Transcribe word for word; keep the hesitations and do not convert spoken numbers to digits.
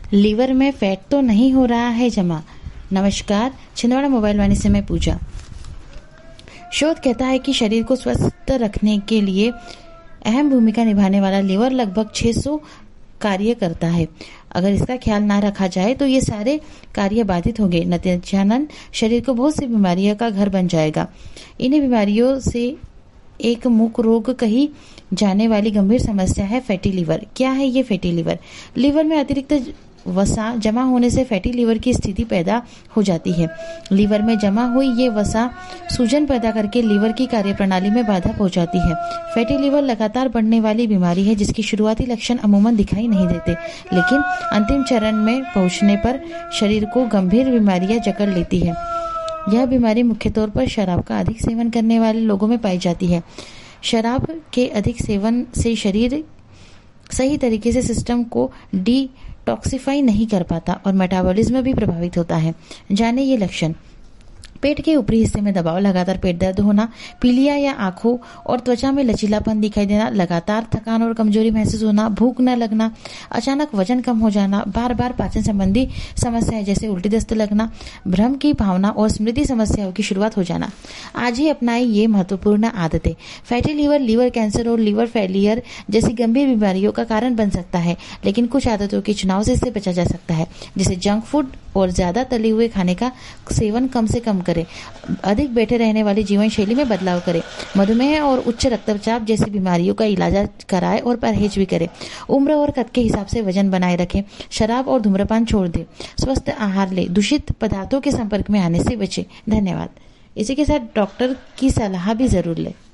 Liver में fat तो नहीं हो रहा है जमा। नमस्कार, छिंदवाड़ा मोबाइल वाणी से मैं पूजा। शोध कहता है कि शरीर को स्वस्थ रखने के लिए अहम भूमिका निभाने वाला लीवर लगभग छह सौ कार्य करता है। अगर इसका ख्याल ना रखा जाए तो ये सारे कार्य बाधित होंगे। नतीजतन शरीर को बहुत सी बीमारियों का घर बन जाएगा। इन्हीं बीमारियों से एक मुख्य रोग कही जाने वाली गंभीर समस्या है फैटी लीवर। क्या है ये फैटी लीवर? लीवर में अतिरिक्त वसा जमा होने से फैटी लीवर की स्थिति पैदा हो जाती है। लीवर में जमा हुई ये वसा सूजन पैदा करके लीवर की कार्यप्रणाली में बाधा पहुंचाती है। फैटी लीवर लगातार बढ़ने वाली बीमारी है जिसकी शुरुआती लक्षण अमूमन दिखाई नहीं देते, लेकिन अंतिम चरण में पहुंचने पर शरीर को गंभीर बीमारियां जकड़ लेती है। यह बीमारी मुख्य तौर पर शराब का अधिक सेवन करने वाले लोगों में पाई जाती है। शराब के अधिक सेवन से शरीर सही तरीके से सिस्टम को डिटॉक्सिफाई नहीं कर पाता और मेटाबॉलिज्म भी प्रभावित होता है। जाने ये लक्षण। पेट के ऊपरी हिस्से में दबाव, लगातार पेट दर्द होना, पीलिया या आंखों और त्वचा में लचीलापन दिखाई देना, लगातार थकान और कमजोरी महसूस होना, भूख न लगना, अचानक वजन कम हो जाना, बार बार पाचन संबंधी समस्याएं जैसे उल्टी दस्त लगना, भ्रम की भावना और स्मृति समस्याओं की शुरुआत हो जाना। आज ही अपनाएं ये महत्वपूर्ण आदतें। फैटी लीवर लीवर कैंसर और लीवर फेलियर जैसी गंभीर बीमारियों का कारण बन सकता है, लेकिन कुछ आदतों के चुनाव से इससे बचा जा सकता है, जैसे जंक फूड और ज्यादा तले हुए खाने का सेवन कम से कम करें, अधिक बैठे रहने वाली जीवन शैली में बदलाव करें, मधुमेह और उच्च रक्तचाप जैसी बीमारियों का इलाज कराएं और परहेज भी करें, उम्र और कद के हिसाब से वजन बनाए रखें, शराब और धूम्रपान छोड़ दें, स्वस्थ आहार लें, दूषित पदार्थों के संपर्क में आने से बचें। धन्यवाद। इसी के साथ डॉक्टर की सलाह भी जरूर लें।